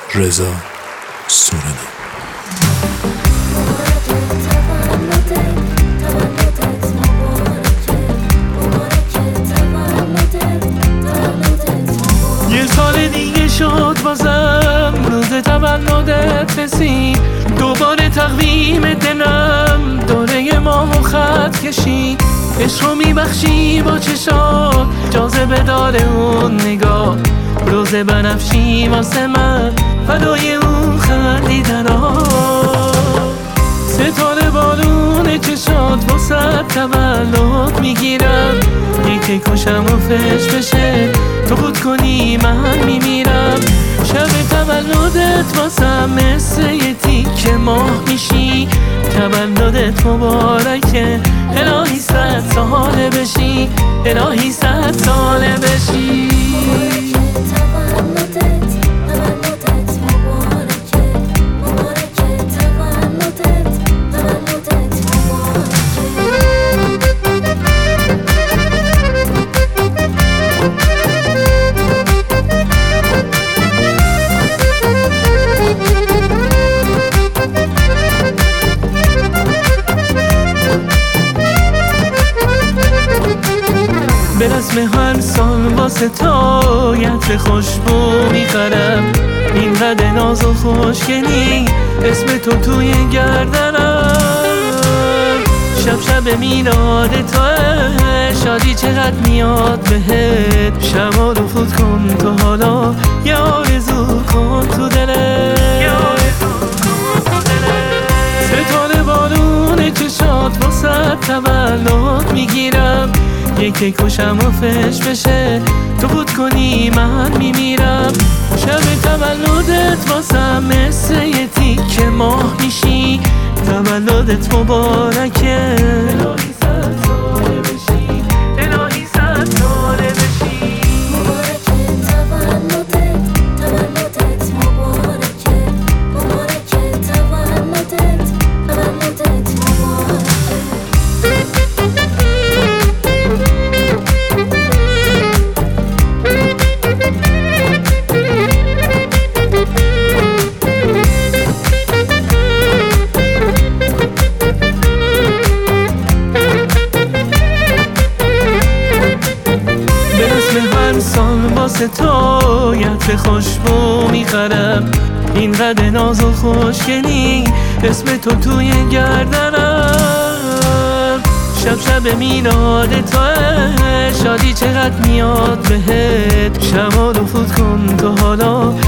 رضا سورنا. یه سال دیگه شد بازم روز تولدت رسید، دوباره تقویم دلم دوره ماه و خط کشید. عشق رو میبخشی با چشات، جاذبه داره اون نگاه، روز بنفشی واسه من فدای اون خندیدنات. ستاره بالون چشات واسه تولد میگیرم، یکی کشم و فش بشه تو بود کنی من میمیرم. شب تولدت واسم مثل یه تیکه ماه میشی، تولدت مبارکه الهی 100 ساله بشی، الهی 100 ساله بشی. به رسم هر سال واسه تو یت خوشبو میخرم، این قد ناز و خوشگلی اسم تو توی گردنم. شب شب میلاد توه، شادی چقدر میاد بهت، شمال و فوت کن تو حالا یه آرزو کن تو دلت. ستاره بالون چشات واسه تولد میگیرم، یکی کشم و فش بشه تو بود کنی من میمیرم. شب تولدت واسم مثل یه تیکه ماه میشی، تولدت مبارکه الهی 100 ساله بشی، الهی 100 ساله بشی. واسه تو یت خوشبو میخرم، این قد ناز و خوشگلی اسم تو توی گردنم. شب شب میلاد توه، شادی چقدر میاد بهت، شمال و فوت کن تو حالا